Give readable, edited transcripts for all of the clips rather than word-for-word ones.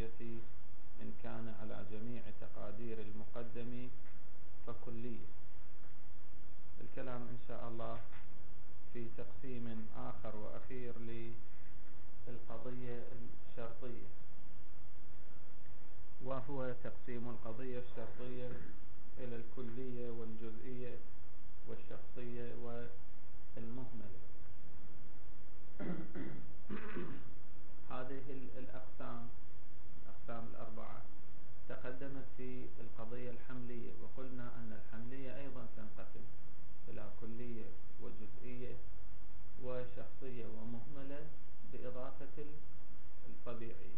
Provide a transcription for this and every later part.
القضية إن كان على جميع تقادير المقدم فكلية. الكلام إن شاء الله في تقسيم آخر وأخير للقضية الشرطية، وهو تقسيم القضية الشرطية إلى الكلية والجزئية والشخصية والمهملة. هذه الأقسام الأربعة تقدمت في القضية الحملية، وقلنا أن الحملية أيضا تنقسم إلى كلية وجزئية وشخصية ومهملة بإضافة الطبيعية.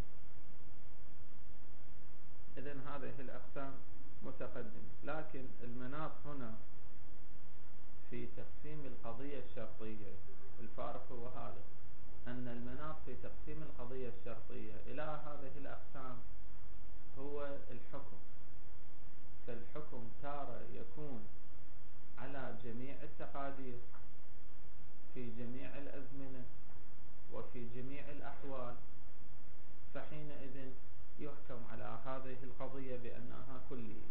إذن هذه الأقسام متقدمة، لكن المناط هنا في تقسيم القضية الشرطية الفارق هو هذا، أن المناط في تقسيم القضية الشرطية إلى هذه الأقسام هو الحكم. فالحكم تارة يكون على جميع التقادير في جميع الأزمنة وفي جميع الأحوال، فحينئذ يحكم على هذه القضية بأنها كلية،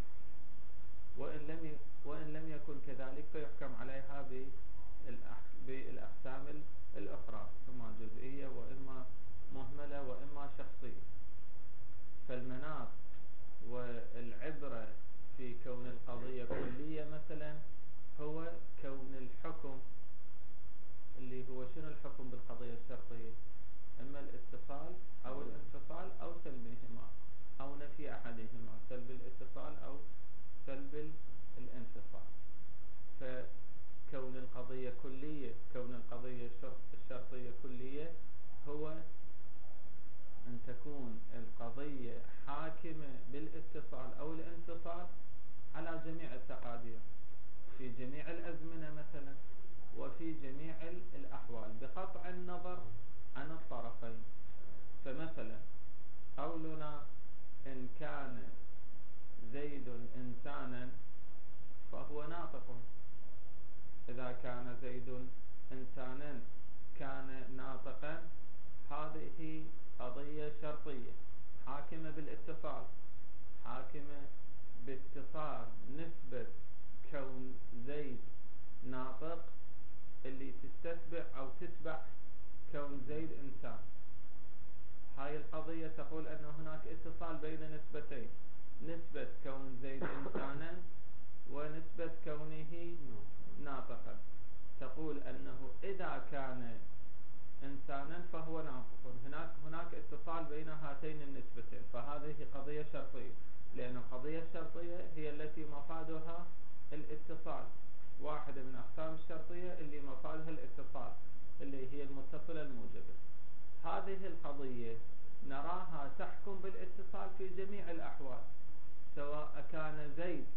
وإن لم يكن كذلك فيحكم عليها بالأقسام الأخرى، إما جزئية وإما مهملة وإما شخصية. فالمناط والعبرة في كون القضية كلية مثلا هو كون الحكم، اللي هو شنو الحكم بالقضية الشرطية؟ إما الاتصال أو الانفصال أو سلبهما أو نفي أحدهما، سلب الاتصال أو سلب الانفصال. فكون القضية كلية، كون القضية الشرطية كلية هو أن تكون القضية حاكمة بالاتصال أو الانفصال على جميع التقادير في جميع الأزمنة مثلا وفي جميع الأحوال بقطع النظر عن الطرفين. فمثلا قولنا إن كان زيد إنسانا فهو ناطق، إذا كان زيد إنسانا كان ناطقا، هذه قضية شرطية حاكمة بالاتصال، حاكمة باتصال نسبة كون زيد ناطق اللي تستتبع أو تتبع كون زيد إنسان. هاي القضية تقول أن هناك اتصال بين نسبتين، نسبة كون زيد إنسانا ونسبة كونه ناطقا. تقول أنه إذا كان إنسانا فهو ناطق، هناك اتصال بين هاتين النسبتين، فهذه قضية شرطية، لأن القضية الشرطية هي التي مفادها الاتصال، واحدة من أقسام الشرطية اللي مفادها الاتصال اللي هي المتصلة الموجبة. هذه القضية نراها تحكم بالاتصال في جميع الأحوال، سواء كان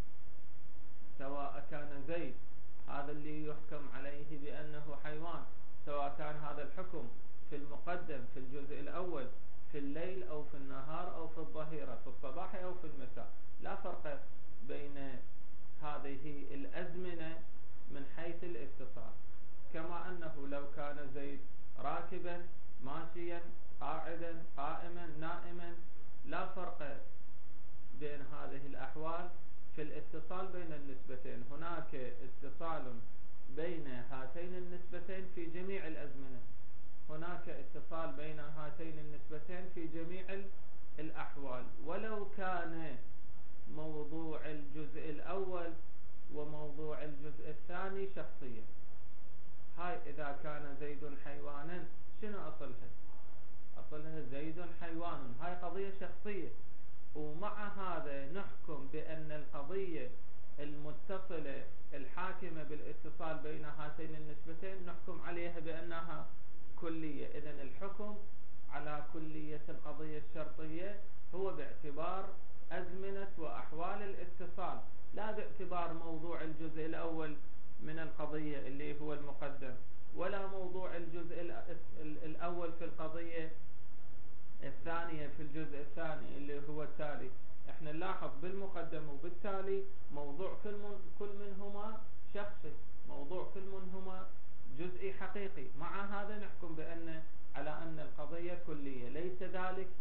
زيد هذا اللي يحكم عليه بأنه حيوان، سواء كان هذا الحكم في المقدم في الجزء الأول في الليل أو في النهار أو في الظهيرة، في الصباح أو في المساء، لا فرق بين هذه الأزمنة من حيث الاتصال. كما أنه لو كان زيد راكبا ماشيا قاعدا قائما نائما، لا فرق بين هذه الأحوال في الاتصال بين النسبتين، هناك اتصال بين هاتين النسبتين في جميع الأزمنة، هناك اتصال بين هاتين النسبتين في جميع الأحوال، ولو كان موضوع الجزء الأول وموضوع الجزء الثاني شخصيا. هاي إذا كان زيد حيوانا، شنو أصلها زيد حيوان، هاي قضية شخصية، ومع هذا نحكم بأن القضية المتصلة الحاكمة بالاتصال بين هاتين النسبتين نحكم عليها بأنها كلية. إذن الحكم على كلية القضية الشرطية هو باعتبار أزمنة وأحوال الاتصال، لا باعتبار موضوع الجزء الأول من القضية اللي هو المقدم، ولا موضوع الجزء الأول في القضية الثانية في الجزء الثاني اللي هو التالي. احنا نلاحظ بالمقدم وبالتالي موضوع كل منهما شخصي، موضوع كل منهما جزئي حقيقي، مع هذا نحكم على أن القضية كلية. ليس ذلك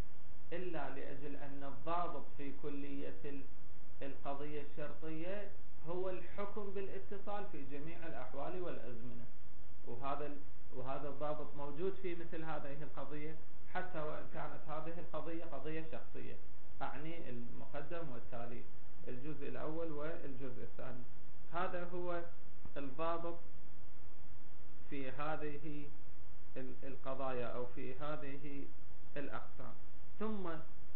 إلا لأجل أن الضابط في كلية القضية الشرطية هو الحكم بالاتصال في جميع الأحوال والأزمنة، وهذا الضابط موجود في مثل هذه القضية، حتى وإن كانت هذه القضية قضية شخصية، أعني المقدم والتالي، الجزء الأول والجزء الثاني. هذا هو الضابط في هذه القضايا أو في هذه الأقسام. ثم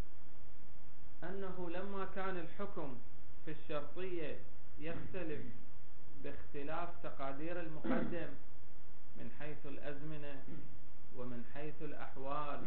أنه لما كان الحكم في الشرطية يختلف باختلاف تقادير المقدم من حيث الأزمنة ومن حيث الأحوال،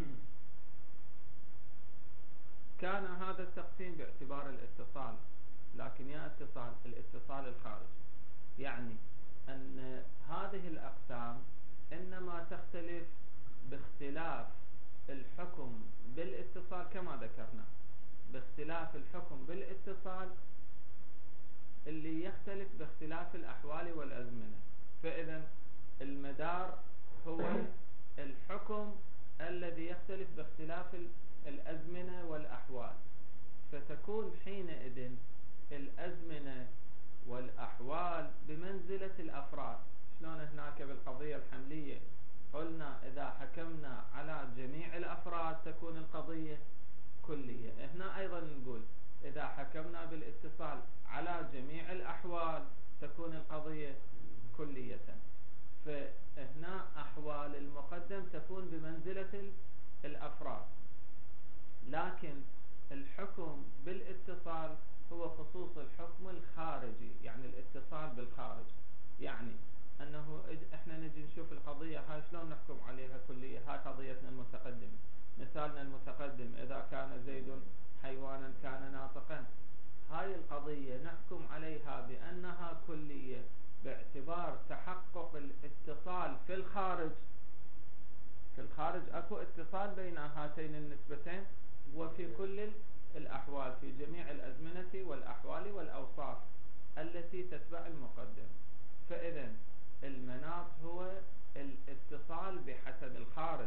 كان هذا التقسيم باعتبار الاتصال، لكن يا الاتصال الخارجي، يعني أن هذه الأقسام إنما تختلف باختلاف الحكم بالاتصال كما ذكرنا، باختلاف الحكم بالاتصال اللي يختلف باختلاف الأحوال والأزمنة. فإذا المدار هو الحكم الذي يختلف باختلاف الأزمنة والأحوال، فتكون حينئذ الأزمنة والأحوال بمنزلة الأفراد. شلون هناك بالقضية الحملية قلنا إذا حكمنا على جميع الأفراد تكون القضية كلية، هنا أيضا نقول إذا حكمنا بالاتصال على جميع الأحوال تكون القضية كلية. فهنا أحوال المقدم تكون بمنزلة الأفراد، لكن الحكم بالاتصال هو خصوص الحكم الخارجي، يعني الاتصال بالخارج، يعني أنه إحنا نجي نشوف القضية هاي شلون نحكم عليها كلية. هاي قضيتنا المتقدمة، مثالنا المتقدم إذا كان زيد حيوانا كان ناطقا، هاي القضية نحكم عليها بأنها كلية باعتبار تحقق الاتصال في الخارج. في الخارج أكو اتصال بين هاتين النسبتين، وفي كل الأحوال في جميع الأزمنة والأحوال والأوصاف التي تتبع المقدم. فإذا المناط هو الاتصال بحسب الخارج،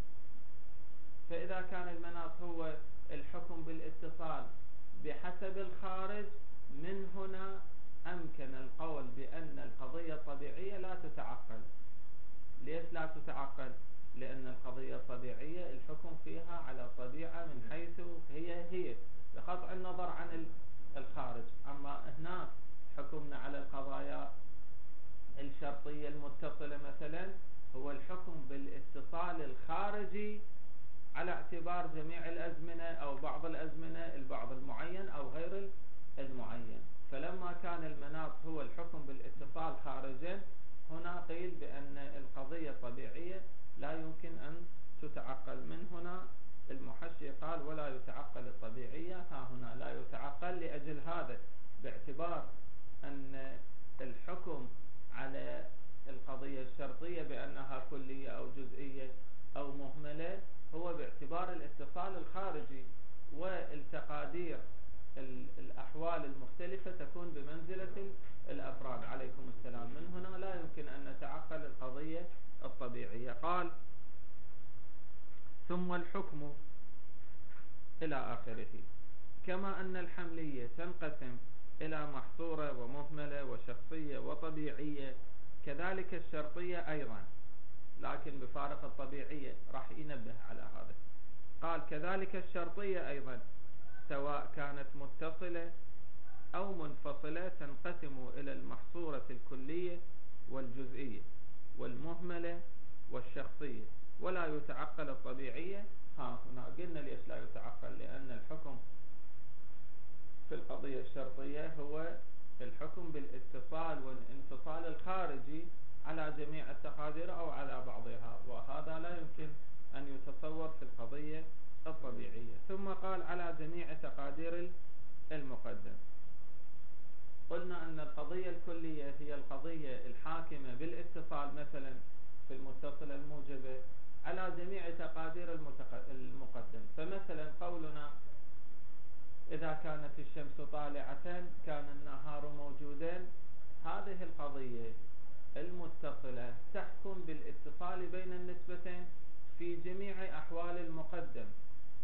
فإذا كان المناط هو الحكم بالاتصال بحسب الخارج، من هنا أمكن القول بأن القضية الطبيعية لا تتعقل. ليش لا تتعقل؟ لأن القضية الطبيعية الحكم فيها على الطبيعة من حيث هي بقطع النظر عن الخارج. أما هنا حكمنا على القضايا الشرطية المتصلة مثلا هو الحكم بالاتصال الخارجي على اعتبار جميع الأزمنة أو بعض الأزمنة، البعض المعين أو غير المعين. فلما كان المناط هو الحكم بالاتصال خارجا، هنا قيل بأن القضية الطبيعية لا يمكن أن تتعقل. من هنا المحشي قال ولا يتعقل الطبيعية، ها هنا لا يتعقل لأجل هذا، باعتبار أن الحكم على القضية الشرطية بأنها كلية أو جزئية أو مهملة هو باعتبار الاتصال الخارجي، والتقادير الأحوال المختلفة تكون بمنزلة الأفراد. عليكم السلام. من هنا لا يمكن أن نتعقل القضية الطبيعية. قال ثم الحكم إلى آخره. كما أن الحملية تنقسم إلى محصورة ومهملة وشخصية وطبيعية، كذلك الشرطية أيضا، لكن بفارق الطبيعية، راح ينبه على هذا. قال كذلك الشرطية أيضا سواء كانت متصلة أو منفصلة تنقسم إلى المحصورة الكلية والجزئية والمهملة والشخصية، ولا يتعقل الطبيعية. ها هنا قلنا ليش لا يتعقل، لأن الحكم في القضية الشرطية هو الحكم بالاتصال والانفصال الخارجي على جميع التقادير أو على بعضها، وهذا لا يمكن أن يتصور في القضية الطبيعية. ثم قال على جميع تقادير المقدم. قلنا أن القضية الكلية هي القضية الحاكمة بالاتصال مثلا في المتصلة الموجبة على جميع تقادير المقدم. فمثلا قولنا إذا كانت الشمس طالعة كان النهار موجودا، هذه القضية المتصلة تحكم بالاتصال بين النسبتين في جميع أحوال المقدم،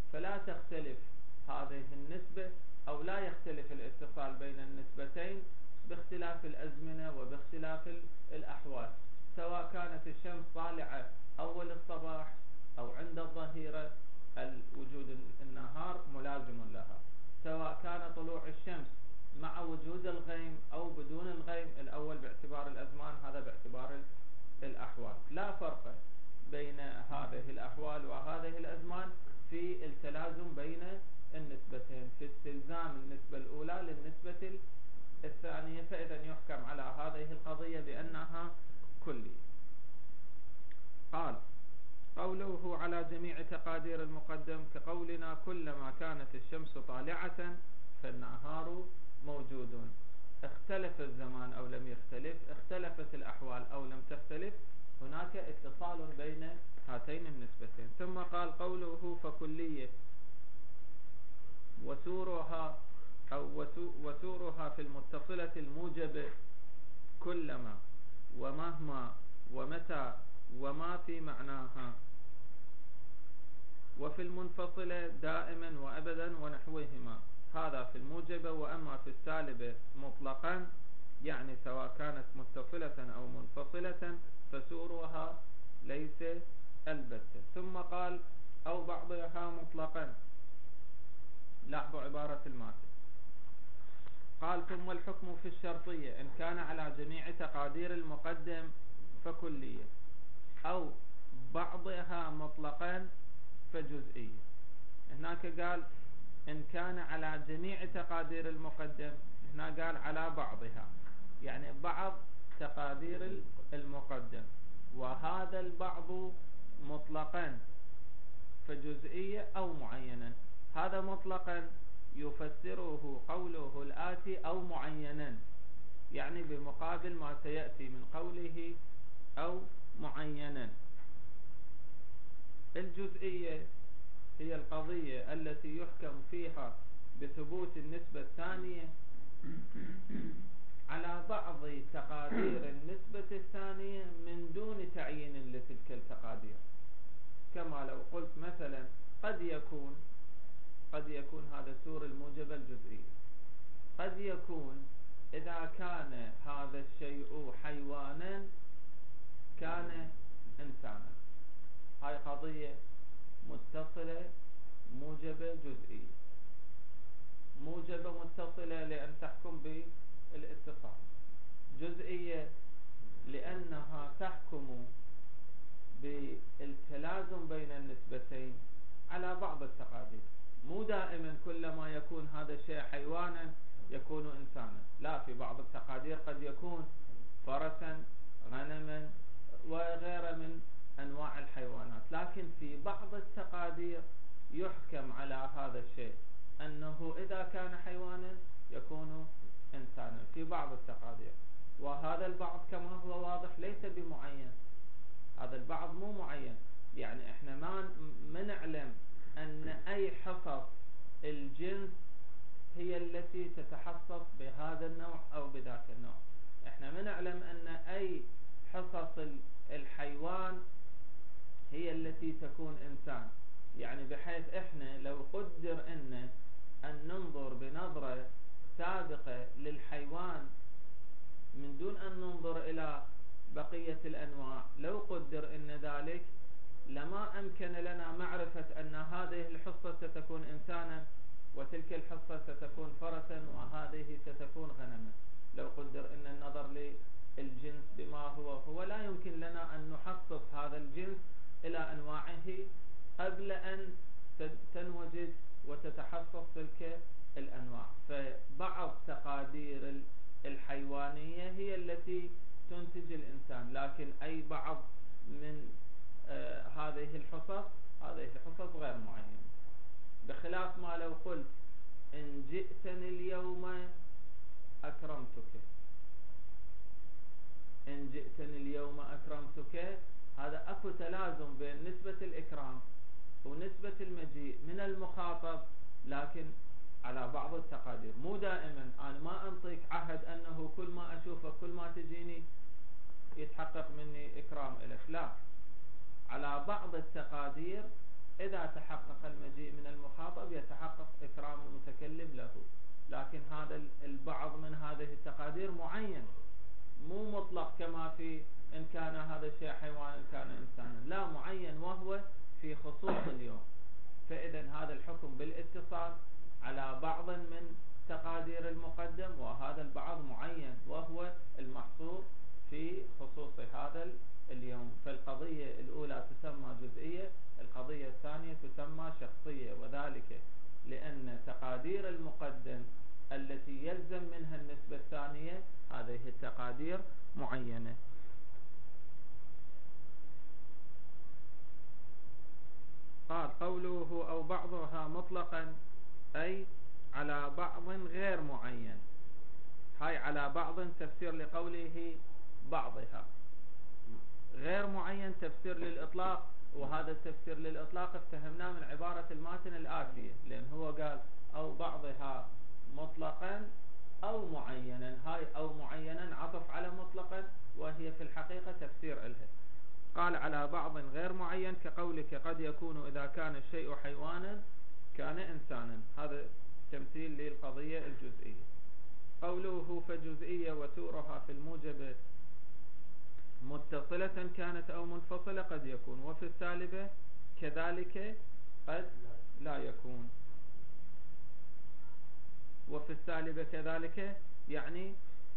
فلا تختلف هذه النسبة أو لا يختلف الاتصال بين النسبتين باختلاف الأزمنة وباختلاف الأحوال، سواء كانت الشمس طالعة أول الصباح أو عند الظهيرة وجود النهار ملازم لها، سواء كان طلوع الشمس مع وجود الغيم أو بدون الغيم، الأول باعتبار الأزمان هذا باعتبار الأحوال. لا فرق بين هذه الأحوال وهذه الأزمان في التلازم بين النسبتين، في استلزام النسبة الأولى للنسبة الثانية، فإذا يحكم على هذه القضية بأنها كلية. قال قوله على جميع تقادير المقدم كقولنا كلما كانت الشمس طالعة فالنهار موجود. اختلف الزمان أو لم يختلف، اختلفت الأحوال أو لم تختلف، هناك اتصال بين هاتين النسبتين. ثم قال قوله فكلية وسورها وسورها في المتصلة الموجبة كلما ومهما ومتى وما في معناها، وفي المنفصلة دائما وأبدا ونحوهما، هذا في الموجبة. وأما في السالبة مطلقا يعني سواء كانت متصلة أو منفصلة فسورها ليس البتة. ثم قال أو بعضها مطلقا، لاحظوا عبارة الماتن، قال ثم الحكم في الشرطية إن كان على جميع تقادير المقدم فكلية أو بعضها مطلقا فجزئية. هناك قال إن كان على جميع تقادير المقدم، هنا قال على بعضها، يعني بعض تقادير المقدم، وهذا البعض مطلقا فجزئية أو معينا. هذا مطلقا يفسره قوله الآتي أو معينا، يعني بمقابل ما سيأتي من قوله أو معينا. الجزئية هي القضية التي يحكم فيها بثبوت النسبة الثانية على بعض تقادير النسبة الثانية من دون تعيين لتلك التقادير. كما لو قلت مثلا قد يكون هذا سور الموجبة الجزئية، قد يكون إذا كان هذا الشيء حيوانا كان إنسانا. هاي قضية متصلة موجبة جزئية، موجبة متصلة لأن تحكم بالاتصال، جزئية لأنها تحكم بالتلازم بين النسبتين على بعض التقادير. مو دائما كلما يكون هذا الشيء حيوانا يكون إنسانا، لا، في بعض التقادير قد يكون فرسا غنما وغيره من أنواع الحيوانات، لكن في بعض التقادير يحكم على هذا الشيء أنه إذا كان حيوانا يكون إنسانا في بعض التقادير. وهذا البعض كما هو واضح ليس بمعين، هذا البعض مو معين، يعني احنا ما نعلم أن أي حصص الجنس هي التي تتحصص بهذا النوع أو بذاك النوع. احنا ما نعلم أن أي حصص الحيوان هي التي تكون إنسان، يعني بحيث احنا لو قدر أن ننظر بنظرة سابقة للحيوان من دون أن ننظر إلى بقية الأنواع، لو قدر أن ذلك لما أمكن لنا معرفة أن هذه الحصة ستكون إنسانا وتلك الحصة ستكون فرسا وهذه ستكون غنما. لو قدر أن النظر للجنس بما هو لا يمكن لنا أن نحصص هذا الجنس إلى أنواعه قبل أن تنوجد وتتحصص تلك الأنواع. فبعض تقادير الحيوانية هي التي تنتج الإنسان، لكن أي بعض من هذه الحصص غير معينة، بخلاف ما لو قلت إن جئتني اليوم أكرمتك، إن جئتني اليوم أكرمتك، هذا أكو تلازم بين نسبة الإكرام ونسبة المجيء من المخاطب، لكن على بعض التقادير. مو دائما أنا ما أنطيك عهد أنه كل ما أشوفك كل ما تجيني يتحقق مني إكرام إليك، لا، على بعض التقادير إذا تحقق المجيء من المخاطب يتحقق إكرام المتكلم له. لكن هذا البعض من هذه التقادير معين، مو مطلق كما في إن كان هذا الشيء حيوان إن كان إنسانا، لا، معين وهو في خصوص اليوم. فإذا هذا الحكم بالاتصال على بعض من تقادير المقدم، وهذا البعض معين وهو المحصور في خصوص هذا اليوم. فالقضية الأولى تسمى جزئية، القضية الثانية تسمى شخصية، وذلك لأن تقادير المقدم التي يلزم منها النسبة الثانية هذه التقادير معينة. قال قوله أو بعضها مطلقا أي على بعض غير معين. هاي على بعض تفسير لقوله بعضها، غير معين تفسير للإطلاق، وهذا التفسير للإطلاق افتهمناه من عبارة الماتن الآتية، لأن هو قال أو بعضها مطلقا أو معينا. هاي أو معينا عطف على مطلقا، وهي في الحقيقة تفسير لها. قال على بعض غير معين كقولك قد يكون إذا كان الشيء حيوانا كان إنسانا. هذا تمثيل للقضية الجزئية. قوله فجزئية وتورها في الموجب متصلة كانت أو منفصلة قد يكون، وفي السالبة كذلك قد لا يكون. وفي السالبة كذلك يعني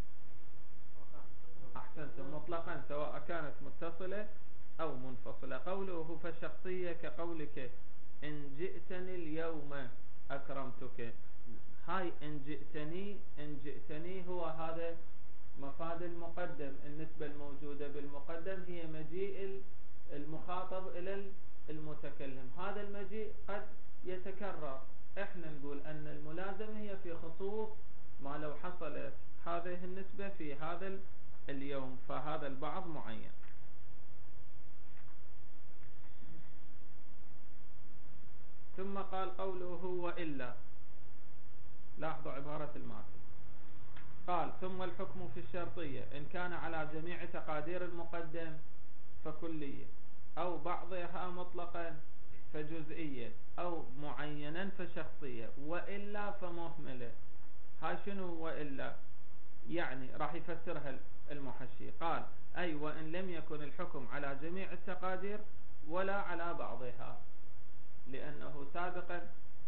أحسنتم مطلقا سواء كانت متصلة أو منفصلة. قوله فالشخصية كقولك إن جئتني اليوم أكرمتك. هاي إن جئتني هو هذا مفاد المقدم. النسبة الموجودة بالمقدم هي مجيء المخاطب إلى المتكلم. هذا المجيء قد يتكرر. احنا نقول أن الملازمة هي في خصوص ما لو حصلت هذه النسبة في هذا اليوم، فهذا البعض معين. ثم قال قوله وإلا. لاحظوا عبارة الماتن. قال ثم الحكم في الشرطية إن كان على جميع تقادير المقدم فكلية، أو بعضها مطلقا فجزئية، أو معينا فشخصية، وإلا فمهملة. هاي شنو وإلا؟ يعني راح يفسرها المحشي. قال أي وإن لم يكن الحكم على جميع التقادير ولا على بعضها، لأنه سابقا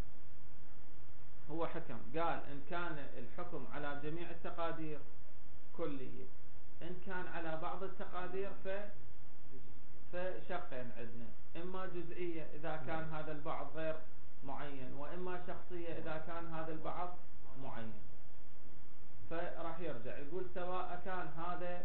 هو حكم قال إن كان الحكم على جميع التقادير كلية، إن كان على بعض التقادير فشقين عندنا، إما جزئية إذا كان هذا البعض غير معين، وإما شخصية إذا كان هذا البعض معين. فراح يرجع يقول سواء كان هذا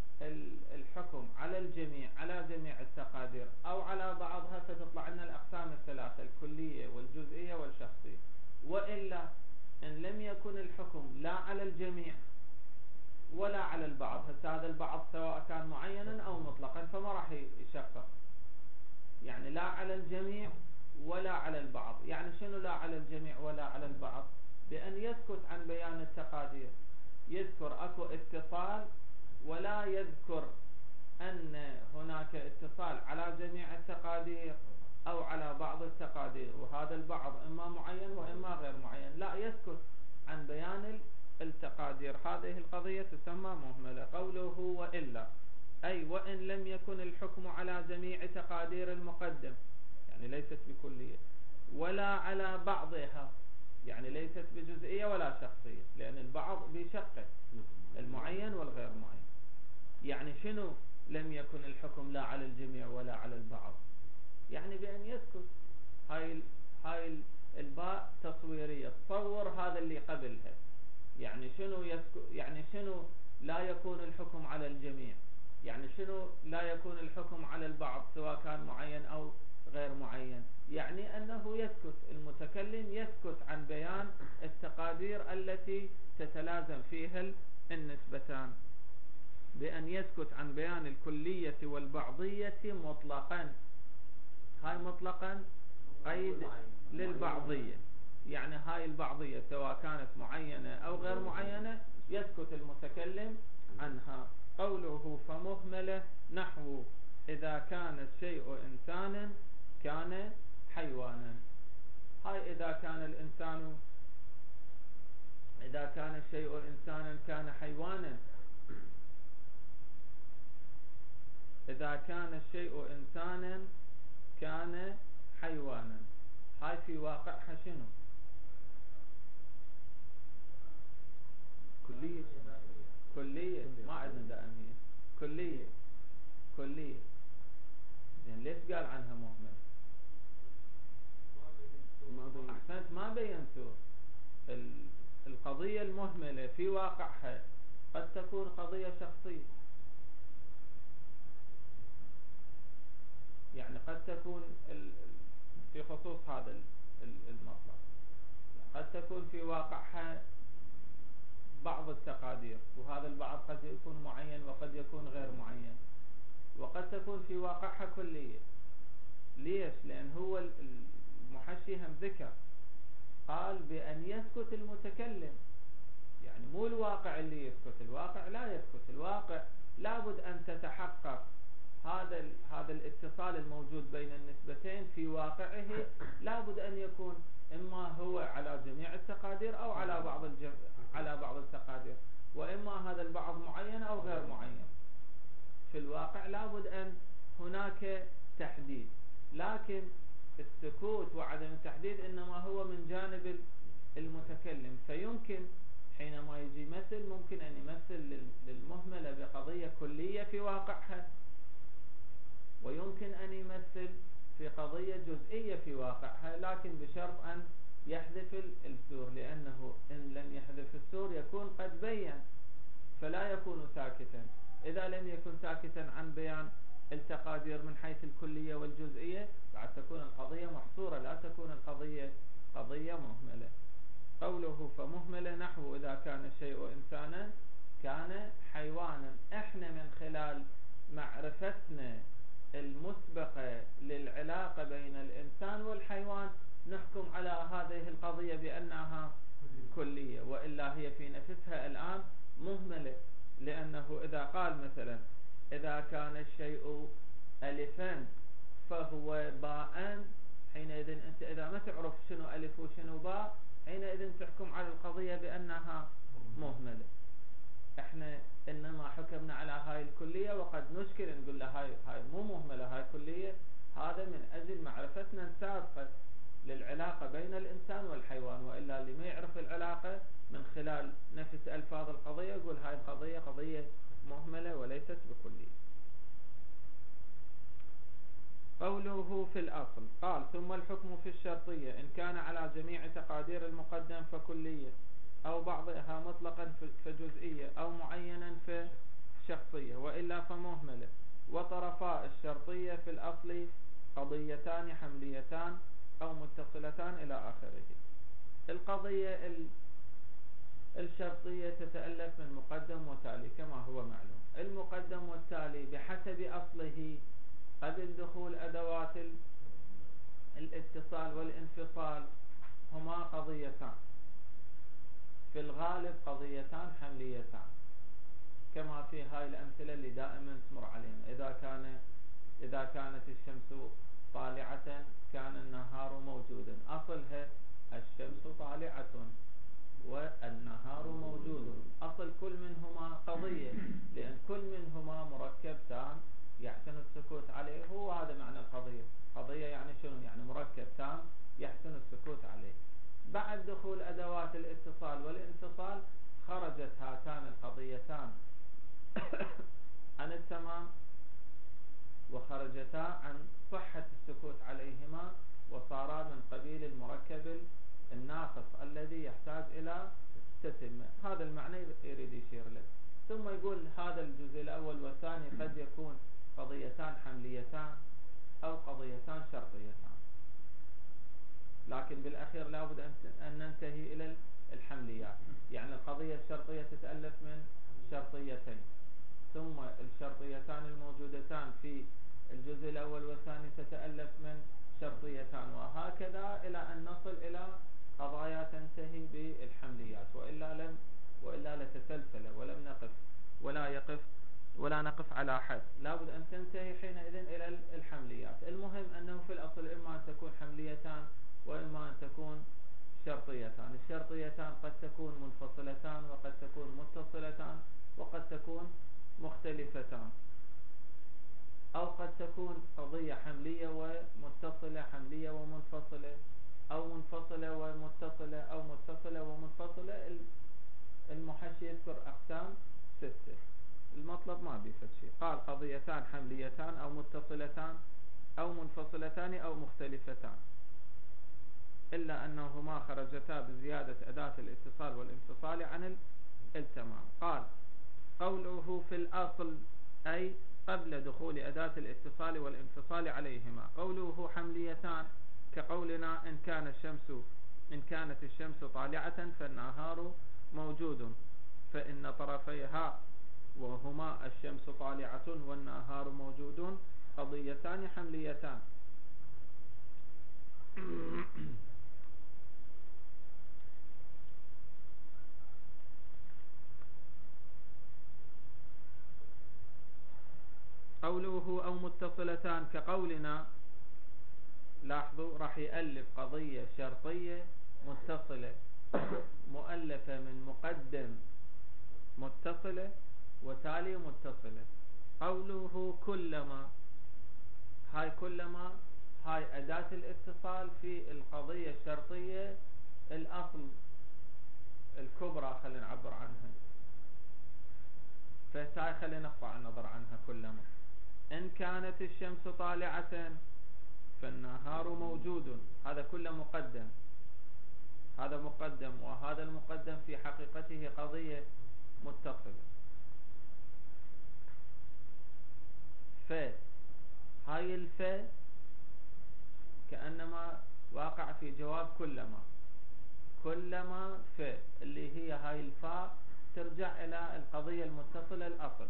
الحكم على الجميع على جميع التقادير أو على بعضها، فتطلع لنا الأقسام الثلاثة الكلية والجزئية والشخصية. وإلا إن لم يكن الحكم لا على الجميع ولا على البعض، هذا البعض سواء كان معينا أو مطلقا فما راح يشقق. يعني لا على الجميع ولا على البعض. يعني شنو لا على الجميع ولا على البعض؟ بأن يسكت عن بيان التقادير، يذكر أكو اتصال ولا يذكر أن هناك اتصال على جميع التقادير أو على بعض التقادير، وهذا البعض إما معين وإما غير معين. لا، يسكت عن بيان التقادير. هذه القضية تسمى مهملة. قوله وإلا أي وإن لم يكن الحكم على جميع تقادير المقدم، يعني ليست بكلية، ولا على بعضها، يعني ليست بجزئية ولا شخصية، لأن البعض بشقه المعين والغير معين. يعني شنو لم يكن الحكم لا على الجميع ولا على البعض؟ يعني بأن يسكت. هاي الباء تصويرية، تصور هذا اللي قبلها. يعني شنو يسكت؟ يعني شنو لا يكون الحكم على الجميع؟ يعني شنو لا يكون الحكم على البعض سواء كان معين أو غير معين؟ يعني أنه يسكت، المتكلم يسكت عن بيان التقادير التي تتلازم فيها النسبتان، بأن يسكت عن بيان الكلية والبعضية مطلقا. هاي مطلقا قيد للبعضية، يعني هاي البعضية سواء كانت معينة أو غير معينة يسكت المتكلم عنها. قوله فمهملة نحو إذا كان الشيء إنسانا كان حيوانا. هاي إذا كان الشيء إنسانا كان حيوانا. إذا كان الشيء إنسانا كان حيوانا، هاي في واقعها شنو؟ كلية ما عندنا دائمية، كلية. زين ليش قال عنها مهمل؟ أحسنت، ما بينتوا. القضية المهملة في واقعها قد تكون قضية شخصية، يعني قد تكون في خصوص هذا المطلب قد تكون في واقعها بعض التقادير، وهذا البعض قد يكون معين وقد يكون غير معين، وقد تكون في واقعها كلية. ليش؟ لأن هو المحشي هم ذكر قال بأن يسكت المتكلم، يعني مو الواقع اللي يسكت، الواقع لا يسكت، الواقع لابد أن تتحقق هذا الاتصال الموجود بين النسبتين في واقعه، لابد أن يكون إما هو على جميع التقادير أو على بعض التقادير، وإما هذا البعض معين أو غير معين. في الواقع لابد أن هناك تحديد، لكن السكوت وعدم التحديد إنما هو من جانب المتكلم. فيمكن حينما يجي مثل ممكن أن يمثل للمهملة بقضية كلية في واقعها، ويمكن أن يمثل في قضية جزئية في واقعها، لكن بشرط أن يحذف السور، لأنه إن لم يحذف السور يكون قد بين فلا يكون ساكتا. إذا لم يكن ساكتا عن بيان التقادير من حيث الكلية والجزئية بعد تكون القضية محصورة، لا تكون القضية قضية مهملة. قوله فمهملة نحو إذا كان الشيء إنسانا كان حيوانا. احنا من خلال معرفتنا المسبقة للعلاقة بين الإنسان والحيوان نحكم على هذه القضية بأنها كلية، وإلا هي في نفسها الآن مهملة. لأنه إذا قال مثلا إذا كان الشيء ألفا فهو باء، حينئذ أنت إذا ما تعرف شنو ألف وشنو باء حينئذ تحكم على القضية بأنها مهملة. احنا انما حكمنا على هاي الكلية، وقد نشكل نقول له هاي مو مهملة، هاي كلية. هذا من اجل معرفتنا السابقة للعلاقة بين الانسان والحيوان، والا اللي ما يعرف العلاقة من خلال نفس الفاظ القضية يقول هاي القضية قضية مهملة وليست بكلية. قوله في الأصل قال ثم الحكم في الشرطية إن كان على جميع تقادير المقدم فكلية، أو بعضها مطلقا فجزئية، أو معينا فشخصية، وإلا فمهملة. وطرفاء الشرطية في الأصل قضيتان حمليتان أو متصلتان إلى آخره. القضية الشرطية تتألف من مقدم وتالي كما هو معلوم. المقدم والتالي بحسب أصله قبل دخول أدوات الاتصال والانفصال هما قضيتان، في الغالب قضيتان حمليتان، كما في هاي الأمثلة اللي دائما تمر علينا. إذا كانت الشمس طالعة كان النهار موجودا. أصلها الشمس طالعة والنهار موجود، أصل كل منهما قضية، لأن كل منهما مركب تام يحسن السكوت عليه. هو هذا معنى القضية. قضية يعني شنو؟ يعني مركب تام يحسن السكوت عليه. بعد دخول أدوات الاتصال والانفصال خرجت هاتان القضيتان عن التمام، وخرجتا عن صحة السكوت عليهما، وصارا من قبيل المركب الناقص الذي يحتاج إلى تتمة. هذا المعنى يريد يشير له. ثم يقول هذا الجزء الأول والثاني قد يكون قضيتان حمليتان أو قضيتان شرطيتان، لكن بالأخير لابد أن ننتهي إلى الحمليات. يعني القضية الشرطية تتألف من شرطيتين، ثم الشرطيتان الموجودتان في الجزء الأول والثاني تتألف من شرطيتان، وهكذا إلى أن نصل إلى قضايا تنتهي بالحمليات، وإلا لتسلسل ولم نقف ولا نقف على حد. لابد أن تنتهي حينئذ إلى الحمليات. المهم أنه في الأصل إما أن تكون حملية تكون منفصلتان وقد تكون متصلتان وقد تكون مختلفتان، أو قد تكون قضية حملية ومتصلة، حملية ومنفصلة، أو منفصلة ومتصلة، أو متصلة ومنفصلة. المحشي يذكر أقسام 6. المطلب ما بيفت شيء، قال قضيتان حمليتان أو متصلتان أو منفصلتان أو مختلفتان، إلا أنهما خرجتا بزيادة أداة الاتصال والانفصال عن التمام. قال قوله في الأصل أي قبل دخول أداة الاتصال والانفصال عليهما. قوله حمليتان كقولنا إن كانت الشمس طالعة فالنهار موجود، فإن طرفيها وهما الشمس طالعة والنهار موجود قضيتان حمليتان. قوله أو متصلتان كقولنا، لاحظوا راح يألف قضية شرطية متصلة مؤلفة من مقدم متصلة وتالي متصلة. قوله كلما، هاي كلما هاي أداة الاتصال في القضية الشرطية الأصل الكبرى خلينا نعبر عنها، فهاي خلينا نقطع النظر عنها. كلما إن كانت الشمس طالعة فالنهار موجود، هذا كله مقدم، هذا مقدم وهذا المقدم في حقيقته قضية متصلة. هاي الفاء كأنما واقع في جواب كلما فاء اللي هي هاي الفاء ترجع إلى القضية المتصلة الأصل.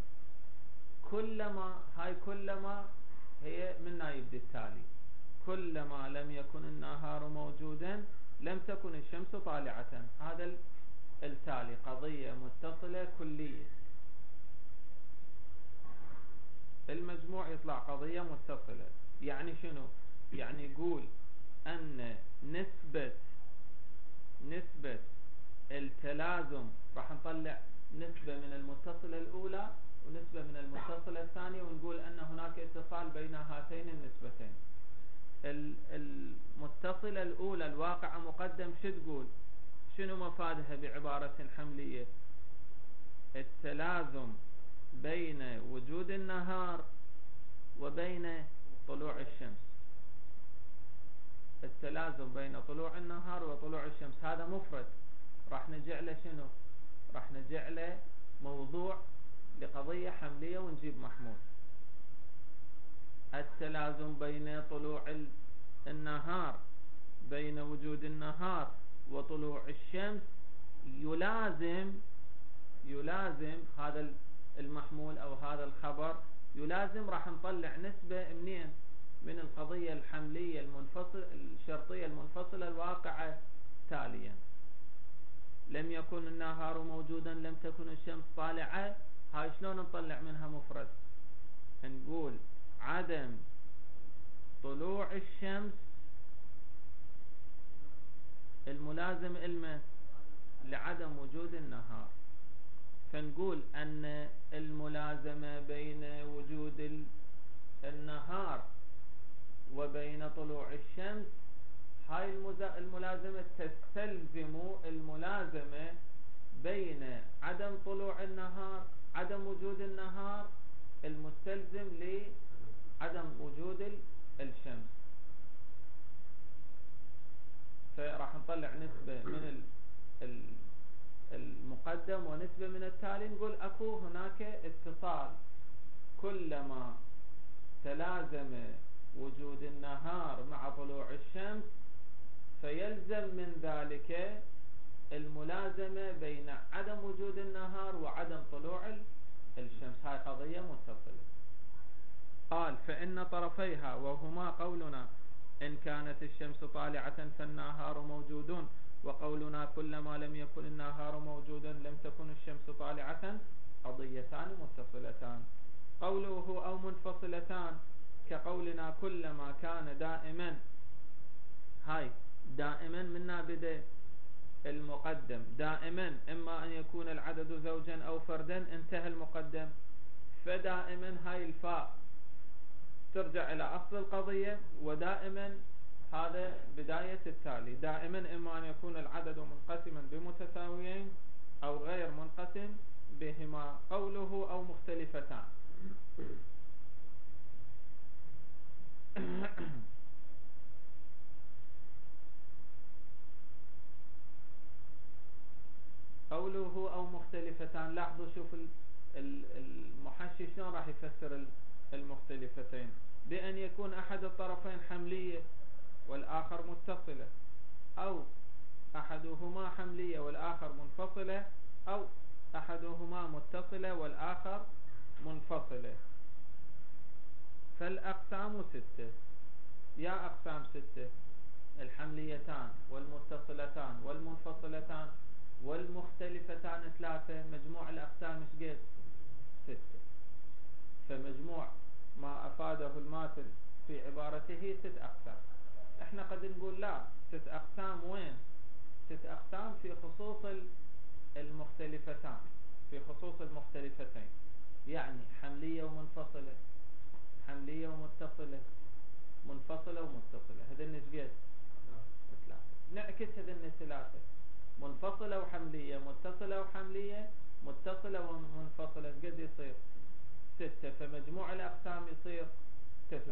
كلما هي من نايب التالي، كلما لم يكن النهار موجودا لم تكن الشمس طالعة، هذا التالي قضية متصلة كلية. المجموع يطلع قضية متصلة. يعني شنو؟ يعني يقول أن نسبة التلازم راح نطلع نسبة من المتصلة الأولى ونسبة من المتصلة الثانية، ونقول أن هناك اتصال بين هاتين النسبتين. المتصلة الأولى الواقعة مقدم، شو تقول؟ شنو مفادها بعبارة حملية؟ التلازم بين وجود النهار وبين طلوع الشمس. التلازم بين طلوع النهار وطلوع الشمس هذا مفرد، راح نجعله شنو؟ راح نجعله موضوع لقضية حملية ونجيب محمول. التلازم بين طلوع النهار، بين وجود النهار وطلوع الشمس يلازم هذا المحمول أو هذا الخبر، يلازم راح نطلع نسبة منين؟ من القضية الحملية الشرطية المنفصلة الواقعة تاليا. لم يكن النهار موجودا لم تكن الشمس طالعة، هاي شلون نطلع منها مفرد؟ نقول عدم طلوع الشمس الملازم لعدم وجود النهار، فنقول أن الملازمة بين وجود النهار وبين طلوع الشمس، هاي الملازمة تستلزم الملازمة بين عدم طلوع النهار، عدم وجود النهار، المستلزم لعدم وجود الشمس. فراح نطلع نسبة من المقدم ونسبة من التالي، نقول أكو هناك اتصال. كلما تلازم وجود النهار مع طلوع الشمس فيلزم من ذلك الملازمة بين عدم وجود النهار وعدم طلوع الشمس. هاي قضية متصلة. قال فإن طرفيها وهما قولنا إن كانت الشمس طالعة فالنهار موجود، وقولنا كلما لم يكن النهار موجودا لم تكن الشمس طالعة، قضيتان متصلتان. قوله أو منفصلتان كقولنا كلما كان دائما، هاي دائما منا بدأ المقدم دائما إما أن يكون العدد زوجا أو فردا، انتهى المقدم. فدائما هاي الفاء ترجع إلى أصل القضية، ودائما هذا بداية التالي. دائما إما أن يكون العدد منقسما بمتساويين أو غير منقسم بهما قوله أو مختلفتان. قوله أو مختلفتان. لاحظوا شوف المحشي شلون راح يفسر المختلفتين، بأن يكون أحد الطرفين حملية والآخر متصلة، أو أحدهما حملية والآخر منفصلة، أو أحدهما متصلة والآخر منفصلة. فالأقسام 6. يا أقسام 6: الحمليتان والمتصلتان والمنفصلتان والمختلفتان 3. مجموع الأقسام ايش قد؟ 6. فمجموع ما أفاده الماتن في عبارته 6 أقسام. احنا قد نقول لا، 6 أقسام وين؟ 6 أقسام في خصوص المختلفتان، في خصوص المختلفتين، يعني حملية ومنفصلة، حملية ومتصلة، منفصلة ومتصلة. هذن ايش قد؟ 3. نعكس هذن 3: منفصلة وحملية، متصلة وحملية، متصلة ومنفصلة، قد يصير 6. فمجموع الأقسام يصير 9.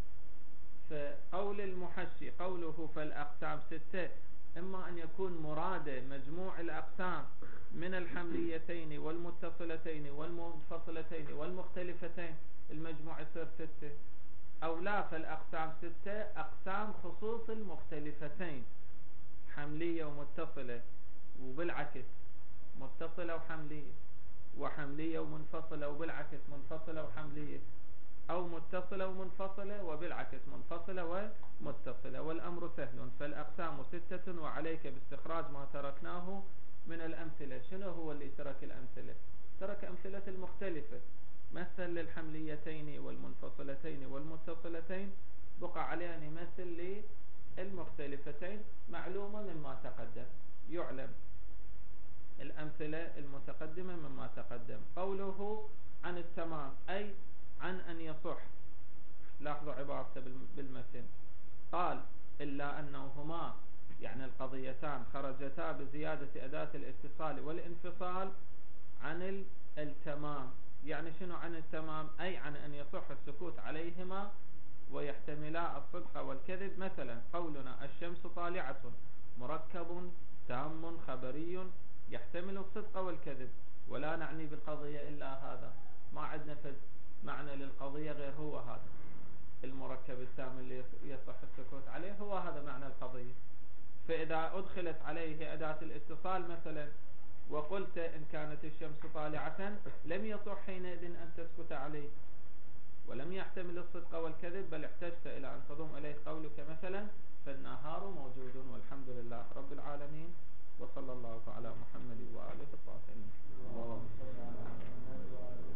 فقول المحشي قوله فالأقسام 6، إما أن يكون مراده مجموع الأقسام من الحمليتين والمتصلتين والمنفصلتين والمختلفتين، المجموع يصير 6، أو لا، فالأقسام 6 أقسام خصوص المختلفتين، حملية ومتصلة، وبالعكس متصلة وحملية، وحملية ومنفصلة وبالعكس منفصلة وحملية، أو متصلة ومنفصلة وبالعكس منفصلة ومتصلة. والأمر سهل. فالأقسام 6، وعليك باستخراج ما تركناه من الأمثلة. شنو هو اللي ترك الأمثلة؟ ترك أمثلة المختلفة. مثل للحمليتين والمنفصلتين والمتصلتين، بقى عليها مثل للمختلفتين، معلومة مما تقدم. يعلم الأمثلة المتقدمة مما تقدم. قوله عن التمام أي عن أن يصح. لاحظوا عبارته بالمتن، قال إلا أنهما، يعني القضيتان، خرجتا بزيادة أداة الاتصال والانفصال عن التمام. يعني شنو عن التمام؟ أي عن أن يصح السكوت عليهما ويحتملا الصدق والكذب. مثلا قولنا الشمس طالعة مركب تام خبري يحتمل الصدق والكذب، ولا نعني بالقضية إلا هذا. ما عندنا معنى للقضية غير هو هذا المركب التام اللي يصح السكوت عليه، هو هذا معنى القضية. فإذا أدخلت عليه أداة الاتصال مثلا وقلت إن كانت الشمس طالعة، لم يصح حينئذ أن تسكت عليه، ولم يحتمل الصدق والكذب، بل احتجت إلى أن تضم إليه قولك مثلا فالنهار موجود والحمد لله رب العالمين وصلى الله على محمد وآله الطاهرين. اللهم صل على محمد وآله.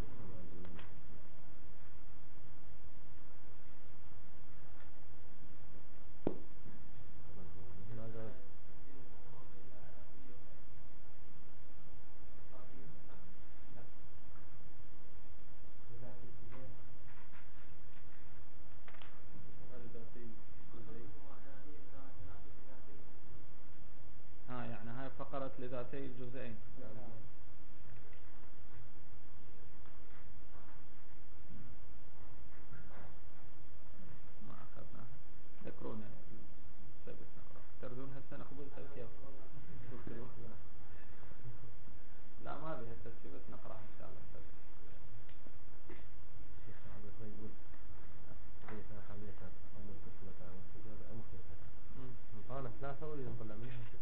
يعني هاي فقرت لذاتي الجزئين. ما أخذناها، ذكرونا السبت نقرأ. تردون هسه نقبل كيف؟ لا ما بي هسه السبت نقرأ إن شاء الله السبت. الشيخ عبد الله يقول حمليتان أو متصلتان أو مختلفتان. أنا 3 ولا نطلع منها 6.